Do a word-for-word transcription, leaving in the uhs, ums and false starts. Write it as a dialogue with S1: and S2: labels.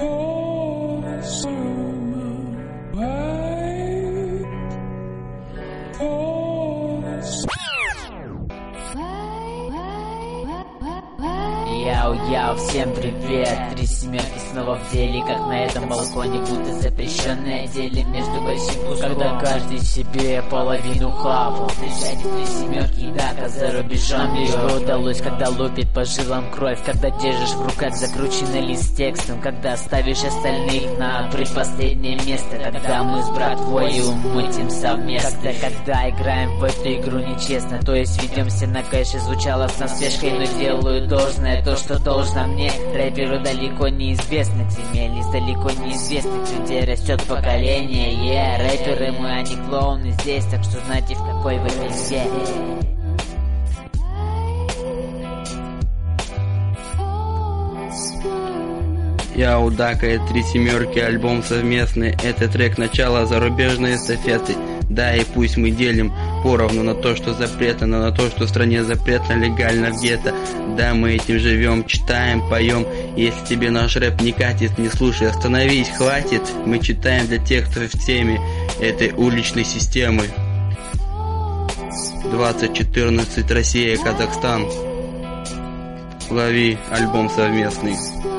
S1: Яу-яу, всем привет! Три семерки снова в деле, как на этом балконе, будто запрещенное деле между большим куском. Когда каждый себе половину хапал, встречайте три семерки, так, а за рубежом лишь бы удалось, когда лупит по жилам кровь, когда держишь в руках закрученный лист с текстом, когда ставишь остальных на предпоследнее место, когда мы с братвою мутим совместно, когда, когда играем в эту игру нечестно, то есть ведемся на кэше, звучало с насмешкой, но делаю должное, то, что должно мне. Рэперу далеко неизвестных земель, из далеко неизвестных людей растет поколение. Yeah, рэперы мы, а не клоуны здесь, так что знайте, в какой вы пизде.
S2: Яу, Дака и три семерки, альбом совместный. Это трек начала зарубежной эстафеты. Да, и пусть мы делим поровну на то, что запретно, на то, что в стране запретно, легально в гетто. Да, мы этим живем, читаем, поем. Если тебе наш рэп не катит, не слушай, остановись, хватит. Мы читаем для тех, кто в теме этой уличной системы. двадцать четырнадцать, Россия, Казахстан. Лови альбом совместный.